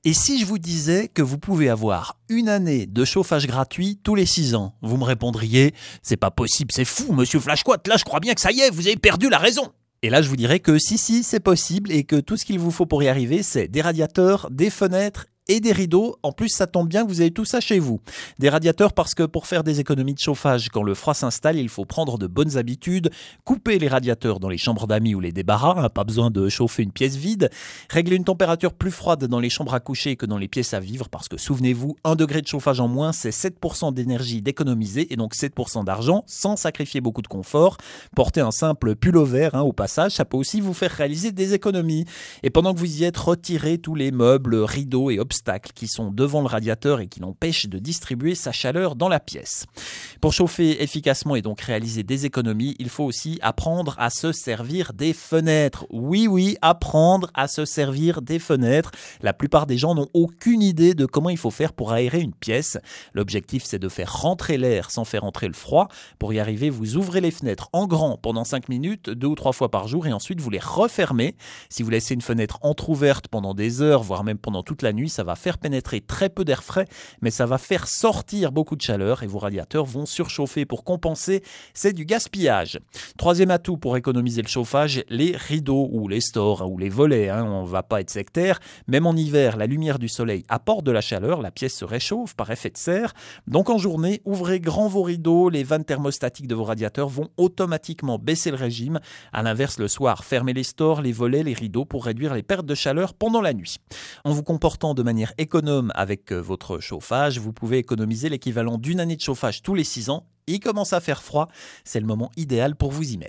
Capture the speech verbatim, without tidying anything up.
Et si je vous disais que vous pouvez avoir une année de chauffage gratuit tous les six ans, vous me répondriez « C'est pas possible, c'est fou, monsieur Flashquat, là je crois bien que ça y est, vous avez perdu la raison !» Et là je vous dirais que si, si, c'est possible et que tout ce qu'il vous faut pour y arriver, c'est des radiateurs, des fenêtres et des rideaux. En plus, ça tombe bien que vous avez tout ça chez vous. Des radiateurs parce que pour faire des économies de chauffage, quand le froid s'installe, il faut prendre de bonnes habitudes. Couper les radiateurs dans les chambres d'amis ou les débarras, hein, pas besoin de chauffer une pièce vide. Régler une température plus froide dans les chambres à coucher que dans les pièces à vivre parce que souvenez-vous, un degré de chauffage en moins, c'est sept pour cent d'énergie d'économiser et donc sept pour cent d'argent sans sacrifier beaucoup de confort. Porter un simple pull-over hein, au passage, ça peut aussi vous faire réaliser des économies. Et pendant que vous y êtes, retirez tous les meubles, rideaux et obstacles qui sont devant le radiateur et qui l'empêchent de distribuer sa chaleur dans la pièce. Pour chauffer efficacement et donc réaliser des économies, il faut aussi apprendre à se servir des fenêtres. Oui, oui, apprendre à se servir des fenêtres. La plupart des gens n'ont aucune idée de comment il faut faire pour aérer une pièce. L'objectif, c'est de faire rentrer l'air sans faire entrer le froid. Pour y arriver, vous ouvrez les fenêtres en grand pendant cinq minutes, deux ou trois fois par jour, et ensuite vous les refermez. Si vous laissez une fenêtre entrouverte pendant des heures, voire même pendant toute la nuit, ça va faire pénétrer très peu d'air frais, mais ça va faire sortir beaucoup de chaleur et vos radiateurs vont surchauffer pour compenser. C'est du gaspillage. Troisième atout pour économiser le chauffage, les rideaux ou les stores ou les volets. Hein, on ne va pas être sectaire. Même en hiver, la lumière du soleil apporte de la chaleur, la pièce se réchauffe par effet de serre. Donc en journée, ouvrez grand vos rideaux, les vannes thermostatiques de vos radiateurs vont automatiquement baisser le régime. À l'inverse, le soir, fermez les stores, les volets, les rideaux pour réduire les pertes de chaleur pendant la nuit. En vous comportant de manière économe avec votre chauffage, vous pouvez économiser l'équivalent d'une année de chauffage tous les six ans. Il commence à faire froid, c'est le moment idéal pour vous y mettre.